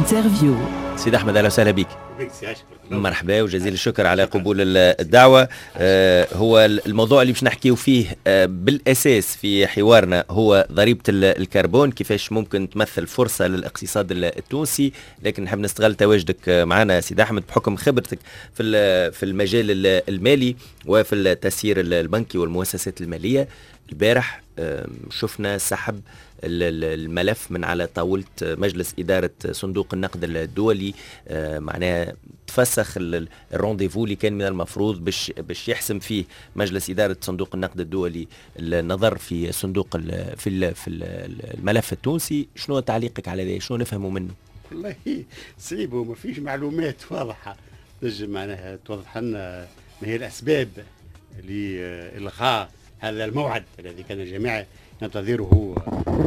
انترفيو. سيد أحمد أهلا وسهلا بك. مرحبا وجزيل الشكر على قبول الدعوة. هو الموضوع اللي باش نحكيو فيه بالأساس في حوارنا هو ضريبة الكربون، كيفاش ممكن تمثل فرصة للاقتصاد التونسي، لكن نحب نستغل تواجدك معنا سيد أحمد بحكم خبرتك في المجال المالي وفي التسيير البنكي والمؤسسات المالية. البارح شفنا سحب الملف من على طاولة مجلس إدارة صندوق النقد الدولي، معناها تفسخ الرونديفو اللي كان من المفروض باش يحسم فيه مجلس إدارة صندوق النقد الدولي النظر في صندوق في الملف التونسي. شنو تعليقك على ذلك؟ شنو نفهمه منه؟ والله صعيب وما فيش معلومات واضحة تنجم معناها توضح لنا ما هي الأسباب لإلغاء هذا الموعد الذي كان الجميع ينتظره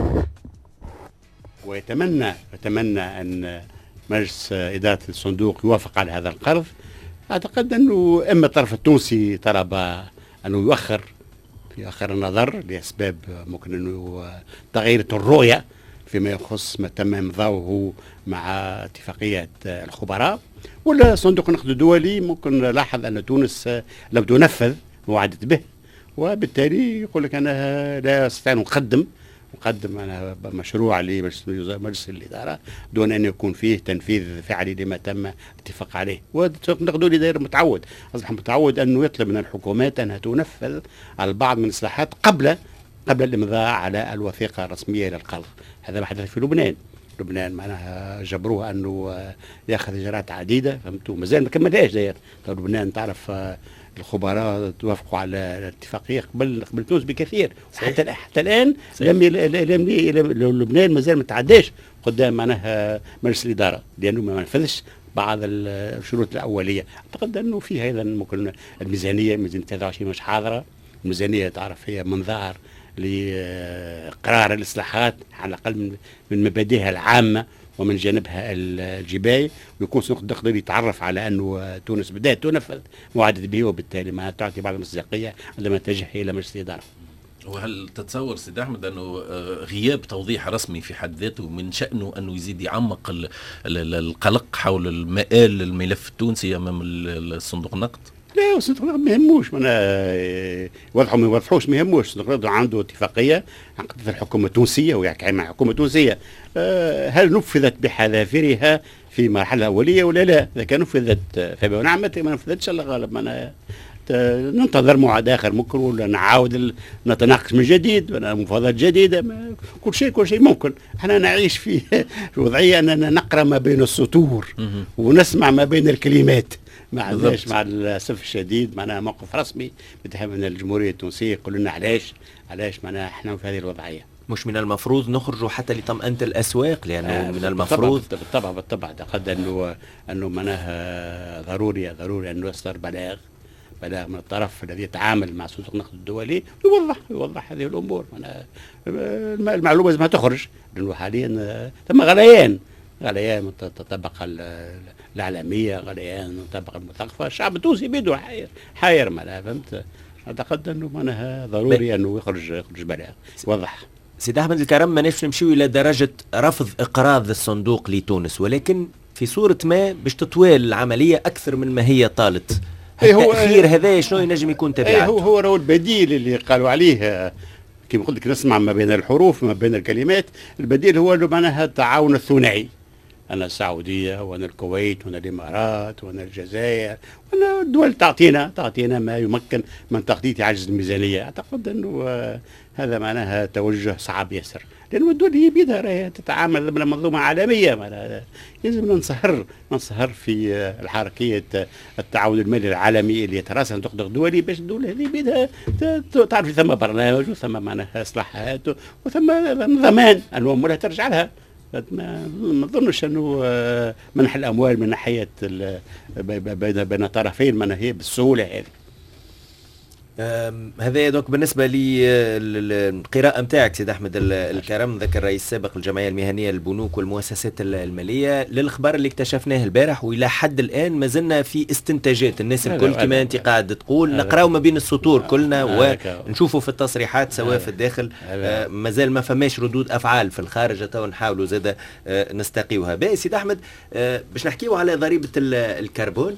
ويتمنى أن مجلس إدارة الصندوق يوافق على هذا القرض. أعتقد أنه إما الطرف التونسي طلب أنه يؤخر في آخر النظر لأسباب ممكن أنه تغيير الرؤية فيما يخص ما تم إمضاؤه مع اتفاقية الخبراء، ولا صندوق النقد الدولي ممكن لاحظ أن تونس لم تنفذ ما وعدت به، وبالتالي يقول لك أنا لا أستطيع أن أقدم أنا مشروع لمجلس الإدارة دون أن يكون فيه تنفيذ فعلي لما تم الاتفاق عليه. والنقد الدولي داير متعود، أصبح متعود أنه يطلب من الحكومات أنها تنفذ على البعض من الإصلاحات قبل الإمضاء على الوثيقة الرسمية للقرض. هذا ما حدث في لبنان معناها جبروه أنه يأخذ إجراءات عديدة، فهمتوا؟ مازال ما كملهاش داير. لبنان تعرف الخبراء توافقوا على الاتفاقيه قبل تونس بكثير، حتى الان لبنان مازال ما تعداش قدام معناها مجلس الاداره لانه ما نفذش بعض الشروط الاوليه. اعتقد انه في ايضا ممكن ميزانيه 23 مش حاضره. الميزانيه تعرف هي منظار لقرار الاصلاحات على الاقل من مبادئها العامه ومن جانبها الجباي، ويكون صندوق النقد الدولي يتعرف على انه تونس بدات تنفذ موعدت به، وبالتالي ما تعطي بعض المصداقيه عندما تتجه الى مجلس الاداره. وهل تتصور سيد احمد انه غياب توضيح رسمي في حد ذاته من شانه انه يزيد يعمق القلق حول المآل الملف التونسي امام الصندوق النقد؟ لا، الصندوق النقد ما يهموش، يوضحوا ما يوضحوش ما يهموش. الصندوق النقد عنده اتفاقيه عقدتها الحكومه التونسيه ويحكي مع الحكومه التونسيه، هل نفذت بحذافيرها في مرحله اوليه ولا لا؟ اذا كان نفذت فبما نعمت، ما نفذتش الله غالب. ننتظر موعد اخر ممكن، ولا نعاود نتناقش من جديد، مفاوضات جديده. كل شيء ممكن. احنا نعيش في وضعيه اننا نقرا ما بين السطور ونسمع ما بين الكلمات. ما عندناش مع الاسف الشديد معناها موقف رسمي من الجمهوريه التونسيه يقول لنا علاش معناها احنا في هذه الوضعيه. مش من المفروض نخرجوا حتى لطمأنة الأسواق؟ لأنه من المفروض بالطبع أعتقد أنه معناها ضروري أنه يصدر بلاغ من الطرف الذي يتعامل مع صندوق النقد الدولي يوضح هذه الأمور. المعلومة لازم تخرج، لأنه حاليا ثم غليان من الطبقة الإعلامية، غليان من الطبقة المثقفة. الشعب التونسي بيده حاير معناها، فهمت؟ أعتقد أنه معناها ضروري أنه يخرج بلاغ يوضح. سيد أحمد الكرم، ما نفسش نمشيو إلى درجة رفض إقراض الصندوق لتونس، ولكن في صورة ما باش تطوال العملية أكثر من ما هي طالت. التأخير هذا شنو ينجم يكون تبعاته؟ هو البديل اللي قالوا عليه كما قلت لك، نسمع ما بين الحروف ما بين الكلمات. البديل هو معناها التعاون الثنائي، أنا السعودية وأنا الكويت وأنا الإمارات وأنا الجزائر وأنا الدول تعطينا ما يمكن من تغطية عجز الميزانية. أعتقد أنه هذا معناها توجه صعب ياسر، لأن الدول هي بيدها تتعامل ضمن منظومة عالمية. لازم ننصهر في الحركية التعاون المالي العالمي اللي يتراسل النقد الدولي، باش الدول هذه بيدها تعرف ثم برنامج وثم معناها إصلاحات وثم ضمان أن أمورها ترجع لها. ما نظنش انه منح الاموال من ناحيه بين طرفين من هي بالسهوله هذه. هذا دوك بالنسبه للقراءه نتاعك سيد احمد الكرم، ذكر الرئيس السابق للجمعيه المهنيه للبنوك والمؤسسات الماليه، للاخبار اللي اكتشفناه البارح والى حد الان ما زلنا في استنتاجات الناس الكل كما انت قاعد تقول، نقراو ما بين السطور كلنا ونشوفوا في التصريحات سواء في الداخل ما زال ما فماش ردود افعال في الخارج، تو نحاولوا زاده نستقيوها. باهي سيد احمد، باش نحكيو على ضريبه الكربون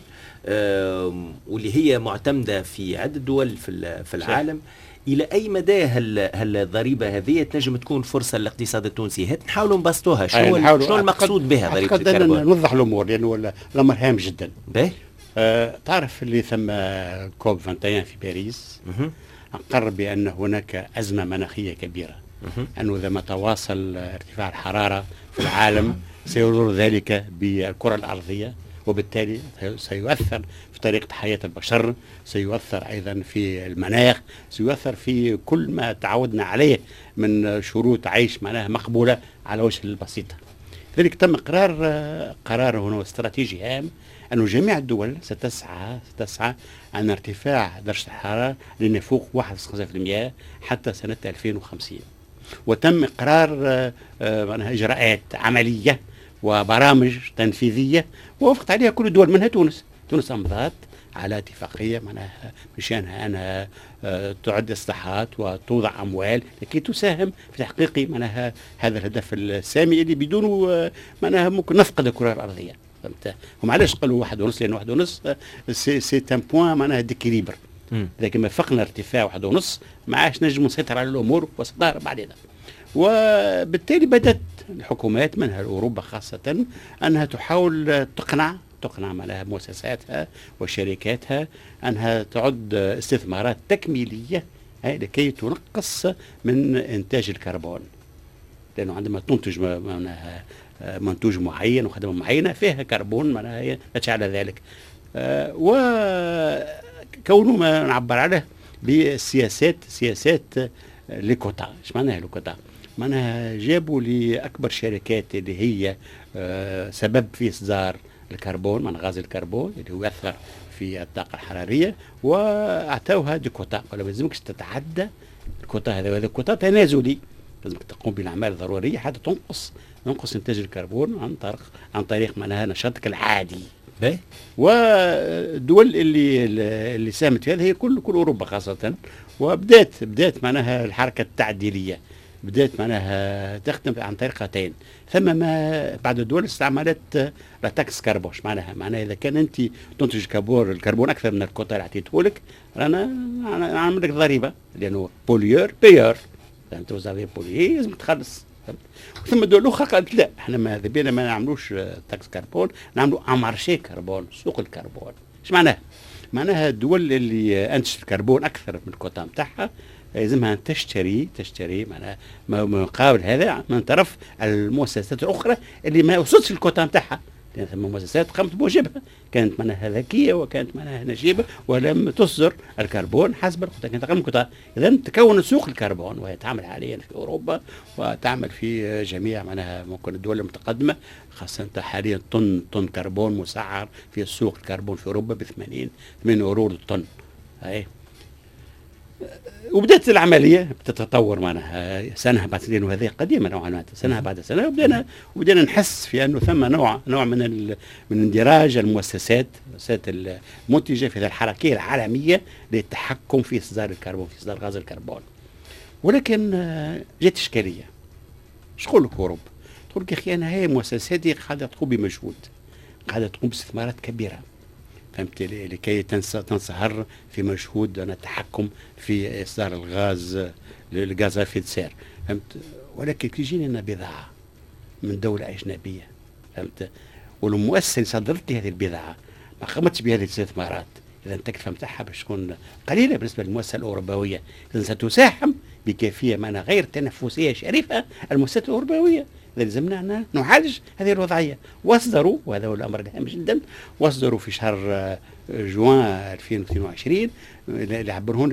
واللي هي معتمدة في عدة دول في العالم. إلى أي مدى هل الضريبة هذه تنجم تكون فرصة للاقتصاد التونسي؟ هات نحاولوا نبسطوها، شنو المقصود بها ضريبة الكربون؟ نوضح الأمور لأنه الأمر هام جدا. باهي تعرف اللي ثم كوب 21 في باريس أقر بأن هناك أزمة مناخية كبيرة، أنه إذا ما تواصل ارتفاع الحرارة في العالم سيضر ذلك بالكرة الأرضية، وبالتالي سيؤثر في طريقة حياة البشر، سيؤثر أيضا في المناخ، سيؤثر في كل ما تعودنا عليه من شروط عيش معناها مقبولة على وجه البسيطة. لذلك تم قرار هنا استراتيجي هام أن جميع الدول ستسعى عن ارتفاع درجة الحرارة لأن يفوق 1.5% حتى سنة 2050. وتم إقرار معناها إجراءات عملية وبرامج تنفيذية ووافقت عليها كل الدول منها تونس. تونس أمضت على اتفاقية معناها مشانها أنها تعد إصلاحات وتوضع أموال لكي تساهم في تحقيق معناها هذا الهدف السامي اللي بدونه معناها ممكن نفقد الكرة الأرضية. فهمت؟ هم علاش قالوا 1.5؟ لأن 1.5 سي ان بوان معناها ديكيليبر. لكن ما فقنا ارتفاع 1.5 ما عادش نجم نسيطر على الأمور وستظهر بعدين. وبالتالي بدأت الحكومات منها أوروبا خاصة أنها تحاول تقنع معناها مؤسساتها وشركاتها أنها تعد استثمارات تكميلية لكي تنقص من إنتاج الكربون، لأنه عندما تنتج معناها منتوج معين وخدمة معينة فيها كربون معناها نتج على ذلك. وكونه ما نعبر عليه سياسات ليكوتا. ايش معناها ليكوتا؟ معناها جابوا لأكبر شركات اللي هي سبب في إصدار الكربون من غاز الكربون اللي هو يأثر في الطاقة الحرارية، وأعطوها دي كوتا، ولا لازمكش تتعدى الكوتا هذا، وهذا كوتا تنازلي لازمك تقوم بالأعمال الضرورية حتى تنقص إنتاج الكربون عن طريق معناها نشاطك العادي. والدول اللي ساهمت في هذا هي كل أوروبا خاصة. وبدأت معناها الحركة التعديلية، بدأت معناها تخدم عن طريقتين. ثم ما بعد الدول استعملت لا تاكس كربون. معناها إذا كان أنت تنتج الكربون أكثر من الكوتا اللي أعطيته لك، أنا أعمل لك ضريبة، لأنه بوليور بيور، أنت وزارة بوليور لازم تخلص. ثم الدول الأخرى قالت لا، احنا ماذا بينا ما نعملوش تاكس كربون، نعملوا امارشي كربون، سوق الكربون. ايش معناها الدول اللي انتجت الكربون اكثر من الكوتا نتاعها لازمها تشتري معناها ما مقابل هذا من طرف المؤسسات الاخرى اللي ما وصلتش الكوتا نتاعها، لان ثم مؤسسات قامت بواجبها، كانت معناها ذكيه وكانت معناها نجيبه ولم تصدر الكربون حسب الكوتا، كانت اقل من الكوتا. اذا تكون سوق الكربون وهي تعمل حاليا في اوروبا وتعمل في جميع معناها ممكن الدول المتقدمه، خاصه حاليا طن كربون مسعر في سوق الكربون في اوروبا ب 80 يورو للطن. هاي وبدأت العملية بتتطور معناها سنة بعد سنين، وهذه قديمة نوعا ما، سنة بعد سنة وبدأنا نحس في أنه ثم نوع من اندراج المؤسسات المنتجة في الحركية العالمية للتحكم في إصدار الكربون، في إصدار غاز الكربون. ولكن جت إشكالية. ايش تقول لك أوروبا؟ تقول لك يا أخي أنا هي المؤسسات دي قاعدة تقوم بمجهود، قاعدة تقوم باستثمارات كبيرة، فهمت، لكي تنصهر في مجهود التحكم في إصدار الغاز في السير، فهمت. ولكن كي يجينا بضاعة من دولة أجنبية، فهمت، والمؤسسة صدرت لي هذه البضاعة ما قامتش بهذه الاستثمارات، إذا التكلفة متاعها باش تكون قليلة بالنسبة للمؤسسة الأوروبية، إذا ستساهم بكيفية معنا غير تنافسية شريفة المؤسسات الأوروبية. لازمنا أن نعالج هذه الوضعية. واصدروا، وهذا هو الأمر الهام جدا، واصدروا في شهر جوان 2022 اللي عبرهون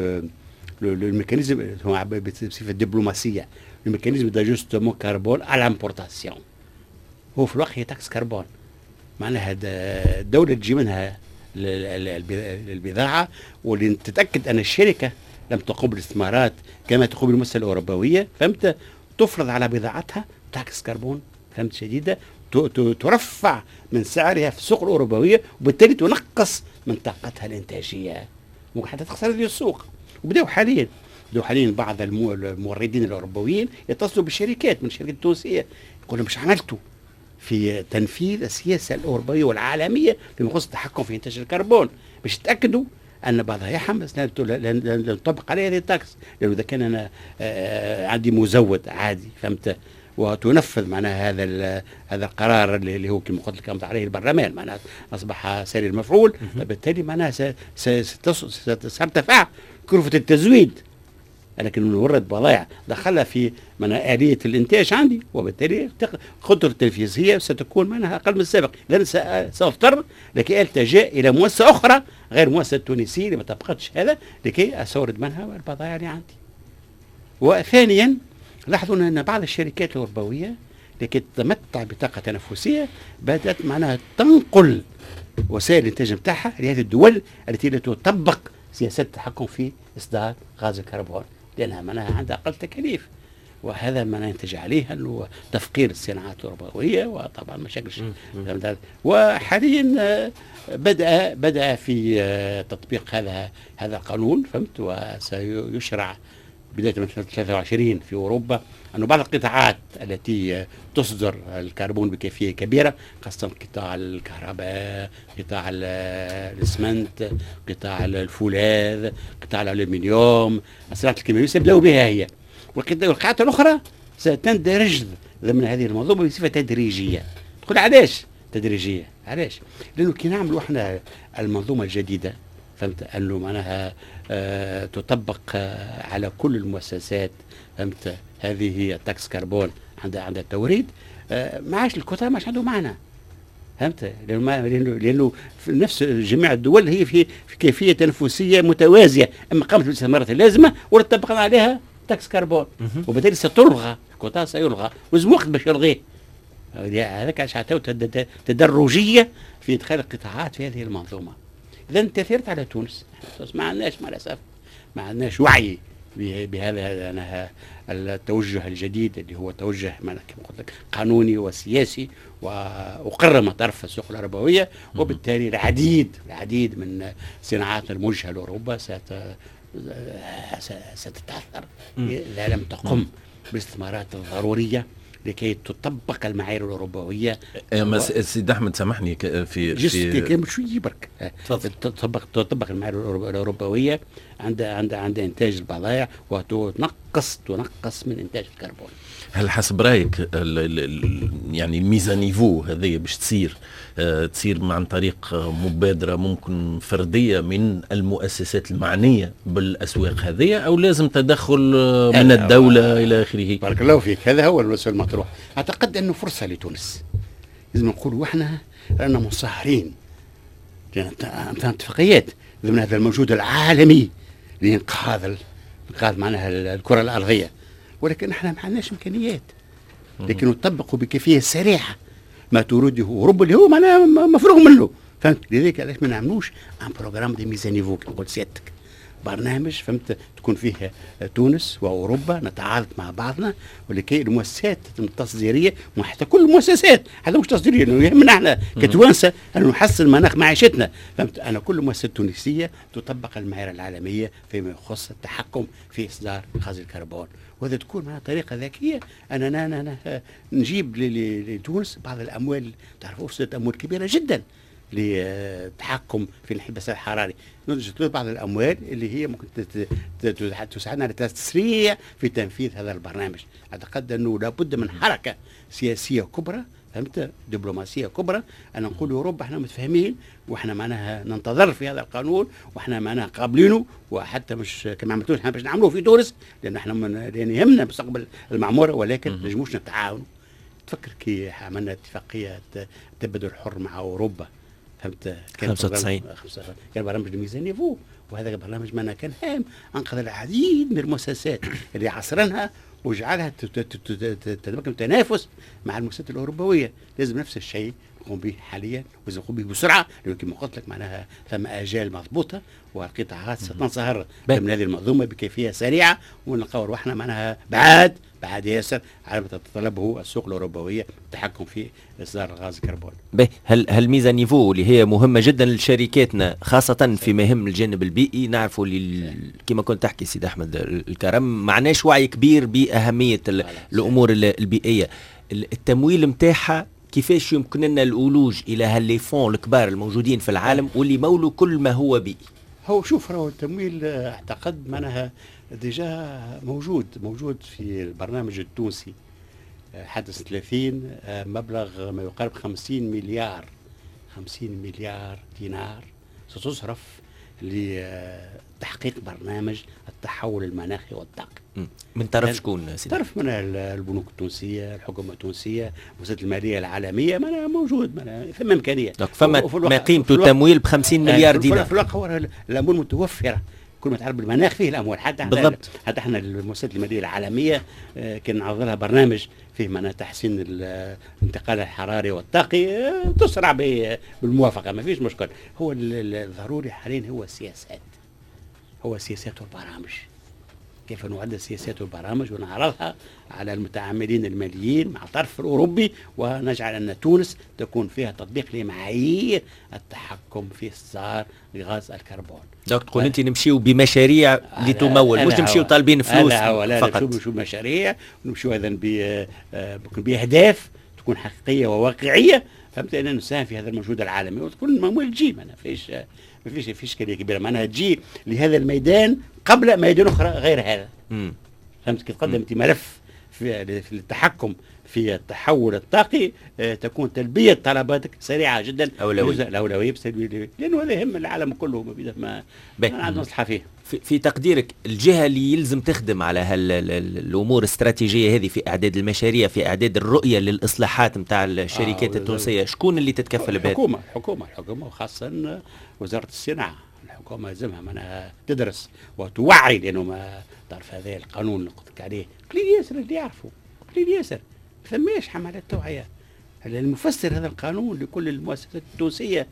الميكانيزم بصفة دبلوماسية، الميكانيزم داجوستمون كربون على امبورتاسيون. هو في الواقع هي تاكس كربون، معناها الدولة تجي منها البضاعة، ولتتأكد أن الشركة لم تقوم بالاستثمارات كما تقوم بالمؤسسة الأوروبية، فهمت، تفرض على بضاعتها تاكس كربون، فهمت، شديدة، ترفع من سعرها في السوق الأوروبية، وبالتالي تنقص من طاقتها الإنتاجية، ممكن حتى تخسر هذه السوق. وبدأوا حاليا بعض الموردين الأوروبيين يتصلوا بالشركات من الشركات التونسية، يقولوا مش عملتوا في تنفيذ السياسة الأوروبية والعالمية فيما يخص التحكم في إنتاج الكربون، باش يتأكدوا أن بضائعهم لن يطبق عليها هذه التاكس، لأنه إذا كان أنا عندي مزود عادي، فهمت، وتنفذ معناها هذا القرار اللي هو كما قلت لك عليه البرلمان، معناها أصبح سريع المفعول، فبالتالي معناها سترتفع كلفة التزويد. لكن نورد بضائع دخلها في معناها آلية الإنتاج عندي، وبالتالي قدرة التنفيذية ستكون معناها أقل من السابق، لأن سأضطر لكي ألتجأ إلى مؤسسة أخرى غير مؤسسة التونسية اللي ما طبقتش هذا لكي أستورد منها البضائع اللي عندي. وثانيا لاحظوا أن بعض الشركات الأوروبية لكي تتمتع بطاقة تنافسية بدأت معناها تنقل وسائل الإنتاج نتاعها لهذه الدول التي لا تطبق سياسات التحكم في إصدار غاز الكربون، لأنها معناها عندها أقل تكاليف، وهذا ما ينتج عليه أنه تفقير الصناعات الأوروبية وطبعا مشاكل. وحاليا بدأ في تطبيق هذا القانون، فهمت، وسيشرع بداية من 2023 في أوروبا، أنه بعض القطاعات التي تصدر الكربون بكيفية كبيرة، خاصة قطاع الكهرباء، قطاع الإسمنت، قطاع الفولاذ، قطاع الألومنيوم، الصناعات الكيميائية، سيبدأوا بها هي، والقطاعات الأخرى ستندرج ضمن هذه المنظومة بصفة تدريجية. تقول علاش تدريجية؟ علاش؟ لأنه كي نعملوا احنا المنظومة الجديدة، فهمت، أنه معناها تطبق على كل المؤسسات، فهمت، هذه هي تاكس كربون عند التوريد، ما عادش الكترة ما عادش عنده معنى، فهمت، لأنه في نفس جميع الدول هي في كيفية تنافسية متوازية، أما قامت بالاستثمارات اللازمة ولا طبقنا عليها تاكس كربون، وبالتالي ستلغى الكوتا، سيلغى، ولازم وقت باش يلغيه. هذاك عشان تدرجية في إدخال القطاعات في هذه المنظومة. إذا تأثرت على تونس، ما عندناش مع الأسف ما عندناش وعي بهذا التوجه الجديد اللي هو توجه كما قلت لك قانوني وسياسي، وأقر مطرف السوق الأوروبية، وبالتالي العديد من صناعات الموجهة لأوروبا ستتأثر إذا لم تقم بالاستثمارات الضرورية لكي تطبق المعايير الأوروبية. سيد أحمد سامحني في شوية برك تطبق المعايير الأوروبية عند إنتاج البضائع، وتنقص من إنتاج الكربون. هل حسب رايك يعني الميزانيفو هذه باش تصير عن طريق مبادرة ممكن فردية من المؤسسات المعنية بالأسواق هذه، أو لازم تدخل من الدولة إلى آخره؟ بارك الله فيك، هذا هو السؤال المطروح. أعتقد أنه فرصة لتونس، لازم نقول إحنا رانا منصهرين اتفاقيات ضمن هذا الموجود العالمي لإنقاذ معناها الكرة الأرضية، ولكن احنا ما عندناش امكانيات لكن نطبقوا بكيفيه سريعه ما تريده اوروبا اللي هو معناها مفروغ منه، فهمت. لذلك علاش ما نعملوش ان بروغرام دي ميزانيفو كما قلت سيادتك، برنامج فهمت تكون فيه تونس واوروبا نتعارض مع بعضنا، ولكي المؤسسات التصديريه وحتى كل المؤسسات حتى مش تصديريه، لانه يهمنا احنا كتوانسه ان نحسن مناخ معيشتنا، فهمت. انا كل مؤسسه تونسيه تطبق المعايير العالميه فيما يخص التحكم في اصدار غاز الكربون، وهذا تكون معنا طريقه ذكيه أنا نجيب لتونس بعض الاموال، تعرفوا وصلت اموال كبيره جدا للتحكم في الانحباس الحراري، نوجد بعض الاموال اللي هي ممكن تساعدنا على التسريع في تنفيذ هذا البرنامج. اعتقد انه لابد من حركه سياسيه كبرى، فهمت، دبلوماسيه كبرى، ان نقول اوروبا احنا متفاهمين واحنا معناها ننتظر في هذا القانون واحنا معناها قابلينه، وحتى مش كما عملتوش احنا باش نعملوه في تونس لان احنا لان يهمنا مستقبل المعموره، ولكن ما نجموش نتعاونوا. تفكر كي عملنا اتفاقيه تبادل الحر مع اوروبا، فهمت، 95 كان برنامج ميزانيفو، وهذا البرنامج معناها كان هام، انقذ العديد من المؤسسات اللي عصرنها وجعلها تتمكن التنافس مع المؤسسات الاوروبيه. لازم نفس الشيء نقوم به حاليا ولازم نقوم به بسرعه، لانه كما قلت لك معناها ثم اجال مضبوطه والقطاعات ستنصهر ضمن هذه المنظومه بكيفيه سريعه، ونلقاو روحنا معناها بعد ياسر على ما تتطلبه السوق الاوروبيه التحكم في اصدار الغاز الكربون. هل ميزه نيفو اللي هي مهمه جدا لشركاتنا خاصه في مهم الجانب البيئي؟ نعرفوا كما كنت تحكي سيد احمد الكرم معناش وعي كبير باهميه الامور البيئيه. التمويل متاعها كيفاش يمكن لنا الولوج الى هالليفون الكبار الموجودين في العالم واللي مولوا كل ما هو بيئي؟ هو شوف راهو التمويل اعتقد معناها ديجا موجود في البرنامج التونسي حدث 30 مبلغ ما يقارب 50 مليار دينار ستصرف لتحقيق برنامج التحول المناخي والطاقي. من طرف شكون سيدي؟ طرف من البنوك التونسية، الحكومة التونسية، المؤسسات المالية العالمية، موجود ثم إمكانية. فما ما قيمته تمويل ب 50 مليار دينار. في الواقع هو الأموال متوفرة، كل ما تعرف بالمناخ فيه الأموال. بالضبط. حتى احنا المؤسسات المالية العالمية كان نعرض لها برنامج فيه معناها تحسين الانتقال الحراري والطاقي، تسرع بالموافقة، ما فيش مشكل. هو الضروري حاليا هو السياسات والبرامج، كيف نعد السياسات والبرامج ونعرضها على المتعاملين الماليين مع الطرف الأوروبي، ونجعل أن تونس تكون فيها تطبيق لمعايير التحكم في إصدار غاز الكربون. تقول أنت نمشيو بمشاريع لتمول، مش نمشيو طالبين فلوس فقط. نمشيو بمشاريع، نمشيو أيضا بأهداف تكون حقيقية وواقعية، فهمت، أن نساهم في هذا المجهود العالمي، وتكون المأمول تجي ما فيش إشكالية كبيرة، معناها تجي لهذا الميدان قبل ميدان أخرى غير هذا. فهمت كي تقدم أنت ملف في التحكم في التحول الطاقي، تكون تلبية طلباتك سريعة جدا، الأولوية لأنه هذا يهم العالم كله، ما عندنا مصلحة فيه. في تقديرك الجهة اللي يلزم تخدم على الأمور الاستراتيجية هذه في إعداد المشاريع، في إعداد الرؤية للإصلاحات متاع الشركات التونسية، شكون اللي تتكفل بهذا؟ الحكومة وخاصة وزارة الصناعة. الحكومة يلزمها منها تدرس وتوعي، لأنه ما تعرف هذا القانون اللي قلت لك عليه قليل ياسر اللي يعرفوا، قليل ياسر، ما ثماش حملات توعية. المفسر هذا القانون لكل المؤسسات التونسية،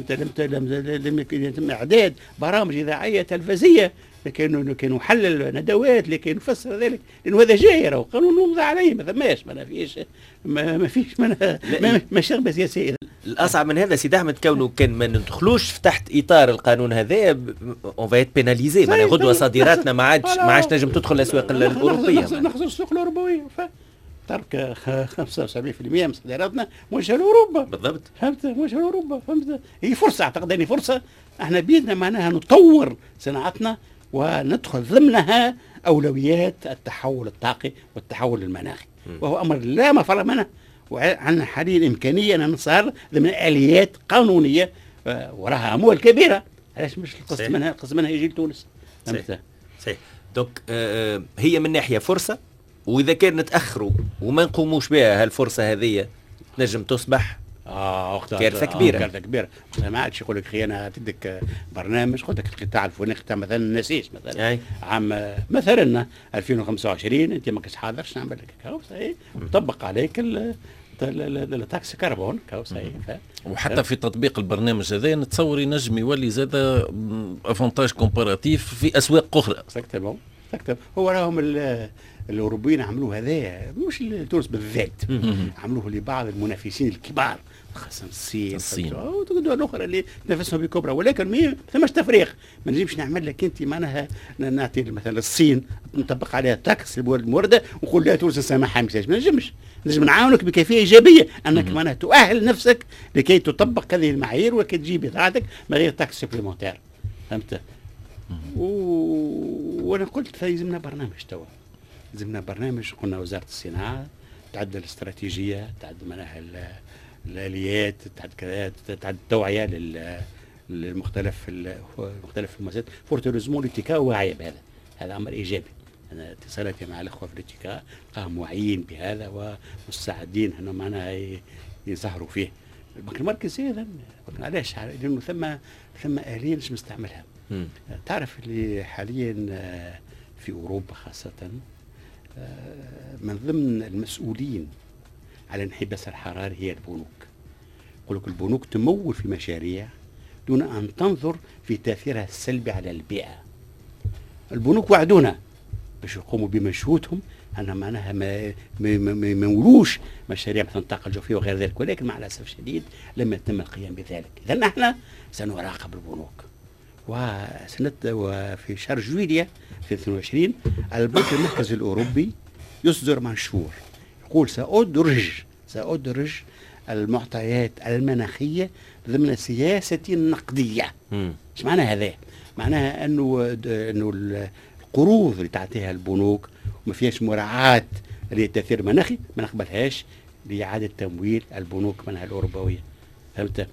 لم يتم إعداد برامج إذاعية تلفزية لكي نحلل ندوات لكي نفسر ذلك، لأنه هذا جاي قانون وضع عليه، ما ثماش ما فيش ما شغبة سياسية. الأصعب من هذا سيد أحمد كونه كان ما ندخلوش تحت إطار القانون هذا اون فايت بيناليزي، معناها غدوة صادراتنا ما عادش نجم تدخل الأسواق الأوروبية، نخسر السوق الأوروبية. ترك 75% من صادراتنا موجهه لاوروبا. بالضبط. فهمت، موجهه لاوروبا. فهمت، هي فرصه، اعتقد هذه فرصه احنا بيدنا معناها نطور صناعتنا وندخل ضمنها اولويات التحول الطاقي والتحول المناخي، وهو امر لا مفر منه، وعندنا حاليا امكانيه ان نصار ضمن اليات قانونيه وراها اموال كبيره. علاش مش القسم منها يجي لتونس؟ صحيح. دونك هي من ناحيه فرصه، واذا كان نتاخروا وما نقوموش بها هالفرصه هذه تنجم تصبح كارثه كبيره. كارثه كبيره. ما عادش يقول لك انا تدك برنامج، قلت لك القطاع الفلاني، قطاع مثلا النسيج مثلا عام مثلا 2025 انت ما كنتش حاضرش نعمل لك كاو صحيح، طبق عليك التاكسي كربون كاو صحيح. وحتى في تطبيق البرنامج هذا نتصور ينجم يولي زاد افونتاج كومباراتيف في اسواق اخرى. اكزاكتومون. هو راهم الاوروبيين عملوه هذايا، مش تونس بالذات، عملوه لبعض المنافسين الكبار، خاصة الصين ودول اخرى اللي تنافسهم بكبرى، ولكن ما ثماش تفريق. ما نجمش نعمل لك انت معناها نعطي مثلا الصين نطبق عليها تاكس المورده ونقول لها تونس نسامحها، ما نجمش. نجم نعاونك بكيفيه ايجابيه انك معناها تؤهل نفسك لكي تطبق هذه المعايير وكي تجيب بضاعتك من غير تاكس سبليمونتير. فهمت؟ وانا قلت يلزمنا برنامج توا، يلزمنا برنامج. قلنا وزاره الصناعه تعدل الاستراتيجيه، تعدل مناها الاليات، تعدل التوعيه للمختلف المؤسسات. فورتوريزمون لتيكا واعيه بهذا، هذا امر ايجابي. انا اتصالاتي مع الاخوه في لتيكا قاموا واعيين بهذا ومستعدين انهم معناها يسهروا فيه. البنك المركزي ايضا، علاش؟ لانه ثم اليه باش نستعملها. تعرف اللي حاليا في اوروبا خاصه من ضمن المسؤولين على الانحباس الحراري هي البنوك، يقول لك البنوك تمول في مشاريع دون أن تنظر في تأثيرها السلبي على البيئة. البنوك وعدونا باش يقوموا بمجهودهم أن معناها ما يمولوش مشاريع مثل الطاقة الجوفية وغير ذلك، ولكن مع الأسف الشديد لم يتم القيام بذلك. إذا نحن سنراقب البنوك. وفي شهر جويلية في 22 البنك المركزي الأوروبي يصدر منشور يقول سأدرج المعطيات المناخية ضمن سياسة نقدية. ايش معنى هذا؟ معناها انه القروض اللي تعطيها البنوك وما فيهاش مراعاة للتأثير المناخي ما نقبلهاش لإعادة تمويل البنوك منها الأوروبية. فهمت؟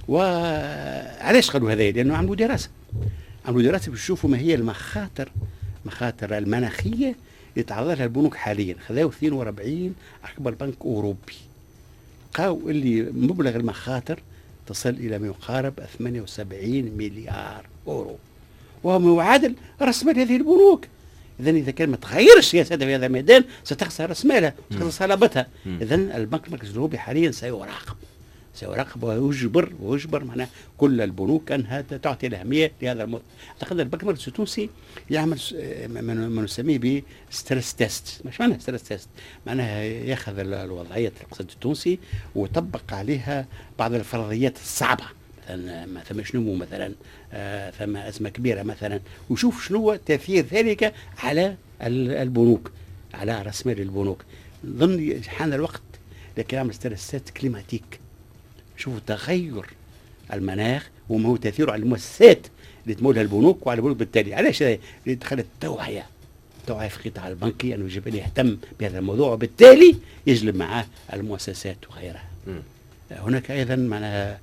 وعلاش قالوا هذا؟ لأنه عملوا دراسة باش يشوفوا ما هي المخاطر المناخية اللي تعرض لها البنوك حاليا. خذاو 42 أكبر بنك أوروبي، لقاو اللي مبلغ المخاطر تصل إلى ما يقارب 78 مليار أورو، وهو معادل رأس مال هذه البنوك. إذا كان ما تغيرش سياستها في هذا الميدان ستخسر رأس مالها وتخسر صلابتها. إذا البنك المركزي الأوروبي حاليا سيراقب ويجبر معناه كل البنوك أنها تعطي الأهمية لهذا الموضوع. أعتقد البنك المركزي التونسي يعمل ما نسميه بستريس تيست. مش معناها ستريس تيست؟ معناها ياخذ الوضعية الاقتصاد التونسي ويطبق عليها بعض الفرضيات الصعبة، مثلا ثم شنو مثلا ثم أزمة كبيرة مثلا، وشوف شنو تأثير ذلك على البنوك، على رأس مال البنوك. ضمن حان الوقت لكي يعمل ستريسات كليماتيك، شوفوا تغير المناخ وما هو تأثيره على المؤسسات اللي تمولها البنوك وعلى البنوك بالتالي. علاش؟ دخلت التوعية في القطاع البنكي أنه يجب أن يهتم بهذا الموضوع، وبالتالي يجلب معاه المؤسسات وغيرها. هناك أيضا معناها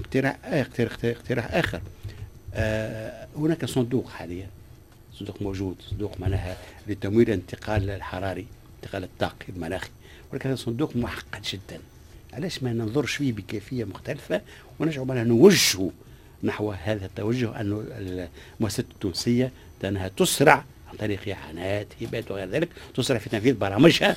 اقتراح آخر. هناك صندوق حاليا، صندوق موجود، صندوق معناها لتمويل الانتقال الحراري، انتقال الطاقي المناخي، ولكن هذا صندوق معقد جدا. علاش ما ننظرش فيه بكيفية مختلفة ونرجعوا معناها نوجهوا نحو هذا التوجه، أنه المؤسسات التونسية أنها تسرع عن طريق إعانات هبات وغير ذلك، تسرع في تنفيذ برامجها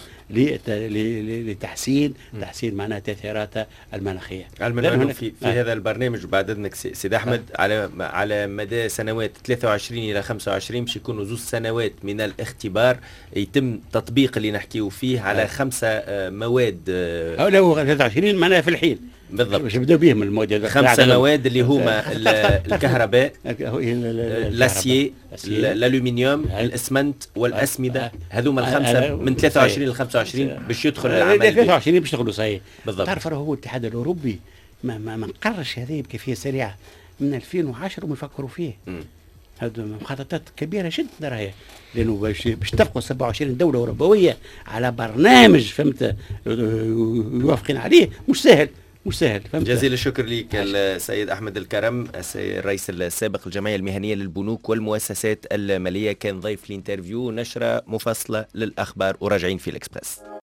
لتحسين معناها تأثيراتها المناخية. علما في هذا البرنامج بعد اذنك سيد احمد على مدى سنوات 23 الى 25 باش يكونوا 2 سنوات من الاختبار يتم تطبيق اللي نحكيه فيه على 5 مواد. هو 23 معناها في الحين بالضبط باش نبداو بهم المواد 5 مواد اللي هما الكهرباء، الاسيي، الالومنيوم، الاسمنت والاسمده. هذوما الخمسه من 23 ل 25 باش يدخل العمل 23 باش يدخلوا. صحيح بالضبط. تعرف هو الاتحاد الاوروبي ما قررش هذه بكيفيه سريعه من 2010 وما يفكروا فيه. هذو مخططات كبيره جدا راهي، لانه باش تبقوا 27 دوله اوروبيه على برنامج فهمت يوافقين عليه مش سهل. فهمت؟ جزيل الشكر لك السيد أحمد الكرم، الرئيس السابق الجمعية المهنية للبنوك والمؤسسات المالية، كان ضيف الانترفيو. نشرة مفصلة للأخبار وراجعين في الإكسبرس.